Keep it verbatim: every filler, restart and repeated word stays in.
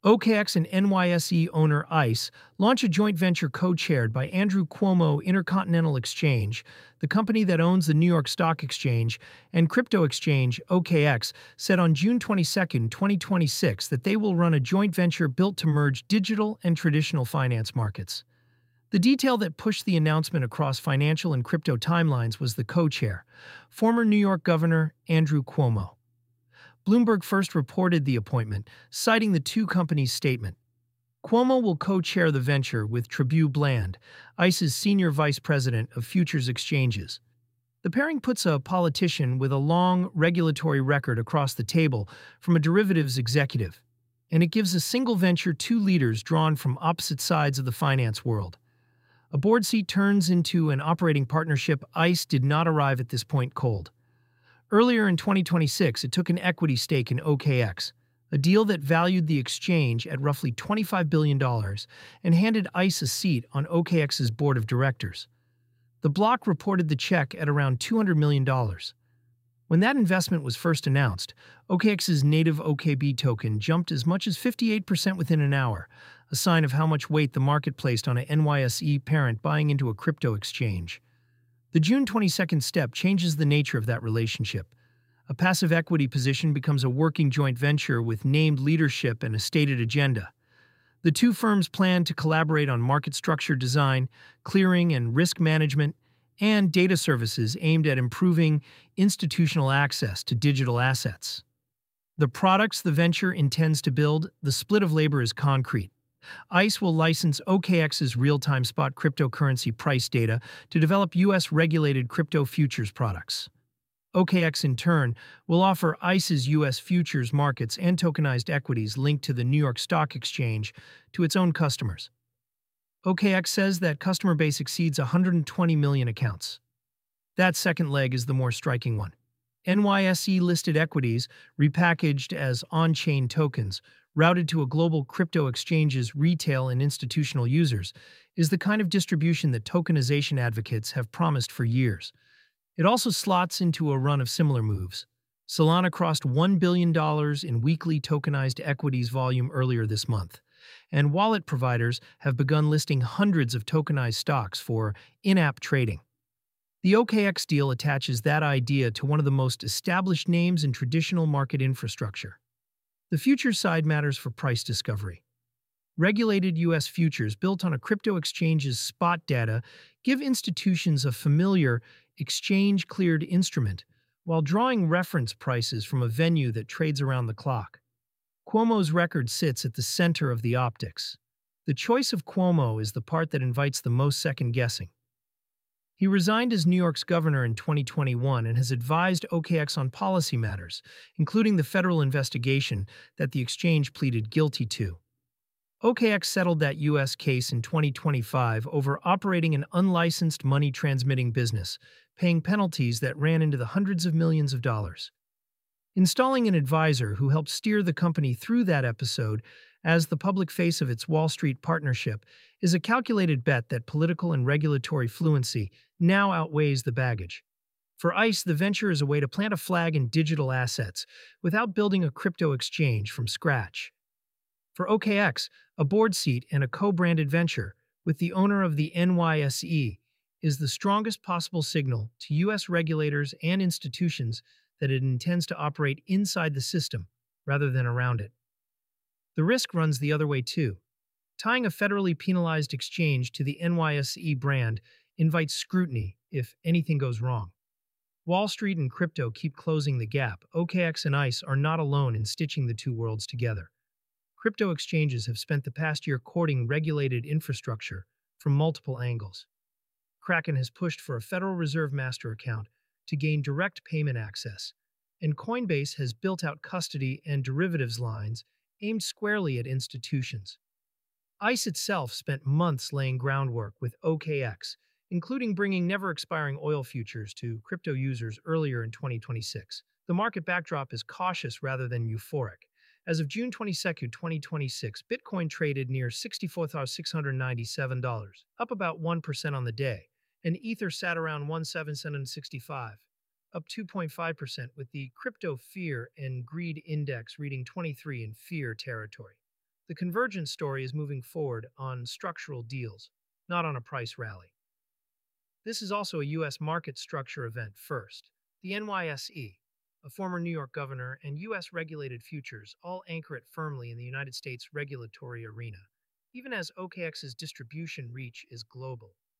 O K X and N Y S E owner ICE launch a joint venture co-chaired by Andrew Cuomo Intercontinental Exchange, the company that owns the New York Stock Exchange, and crypto exchange O K X said on June twenty-second, twenty twenty-six that they will run a joint venture built to merge digital and traditional finance markets. The detail that pushed the announcement across financial and crypto timelines was the co-chair, former New York Governor Andrew Cuomo. Bloomberg first reported the appointment, citing the two companies' statement. Cuomo will co-chair the venture with Trabue Bland, ICE's senior vice president of futures exchanges. The pairing puts a politician with a long regulatory record across the table from a derivatives executive, and it gives a single venture two leaders drawn from opposite sides of the finance world. A board seat turns into an operating partnership. ICE did not arrive at this point cold. Earlier in twenty twenty-six, it took an equity stake in O K X, a deal that valued the exchange at roughly twenty-five billion dollars and handed ICE a seat on O K X's board of directors. The block reported the check at around two hundred million dollars. When that investment was first announced, O K X's native O K B token jumped as much as fifty-eight percent within an hour, a sign of how much weight the market placed on a N Y S E parent buying into a crypto exchange. The June twenty-second step changes the nature of that relationship. A passive equity position becomes a working joint venture with named leadership and a stated agenda. The two firms plan to collaborate on market structure design, clearing and risk management, and data services aimed at improving institutional access to digital assets. The products the venture intends to build, the split of labor is concrete. ICE will license O K X's real-time spot cryptocurrency price data to develop U S-regulated crypto futures products. O K X, in turn, will offer ICE's U S futures markets and tokenized equities linked to the New York Stock Exchange to its own customers. O K X says that customer base exceeds one hundred twenty million accounts. That second leg is the more striking one. N Y S E-listed equities, repackaged as on-chain tokens, routed to a global crypto exchange's retail and institutional users, is the kind of distribution that tokenization advocates have promised for years. It also slots into a run of similar moves. Solana crossed one billion dollars in weekly tokenized equities volume earlier this month, and wallet providers have begun listing hundreds of tokenized stocks for in-app trading. The O K X deal attaches that idea to one of the most established names in traditional market infrastructure. The futures side matters for price discovery. Regulated U S futures built on a crypto exchange's spot data give institutions a familiar, exchange-cleared instrument while drawing reference prices from a venue that trades around the clock. Cuomo's record sits at the center of the optics. The choice of Cuomo is the part that invites the most second-guessing. He resigned as New York's governor in twenty twenty-one and has advised O K X on policy matters, including the federal investigation that the exchange pleaded guilty to. O K X settled that U S case in twenty twenty-five over operating an unlicensed money-transmitting business, paying penalties that ran into the hundreds of millions of dollars. Installing an advisor who helped steer the company through that episode as the public face of its Wall Street partnership is a calculated bet that political and regulatory fluency now outweighs the baggage. For ICE, the venture is a way to plant a flag in digital assets without building a crypto exchange from scratch. For O K X, a board seat and a co-branded venture with the owner of the N Y S E is the strongest possible signal to U S regulators and institutions that it intends to operate inside the system rather than around it. The risk runs the other way too. Tying a federally penalized exchange to the N Y S E brand invites scrutiny if anything goes wrong. Wall Street and crypto keep closing the gap. O K X and ICE are not alone in stitching the two worlds together. Crypto exchanges have spent the past year courting regulated infrastructure from multiple angles. Kraken has pushed for a Federal Reserve master account to gain direct payment access, and Coinbase has built out custody and derivatives lines aimed squarely at institutions. ICE itself spent months laying groundwork with O K X, including bringing never-expiring oil futures to crypto users earlier in twenty twenty-six. The market backdrop is cautious rather than euphoric. As of June twenty-second, twenty twenty-six, Bitcoin traded near sixty-four thousand six hundred ninety-seven dollars, up about one percent on the day, and Ether sat around one thousand seven hundred sixty-five dollars, up two point five percent, with the Crypto Fear and Greed Index reading twenty-three in fear territory. The convergence story is moving forward on structural deals, not on a price rally. This is also a U S market structure event first. The N Y S E, a former New York governor, and U S regulated futures all anchor it firmly in the United States regulatory arena, even as O K X's distribution reach is global.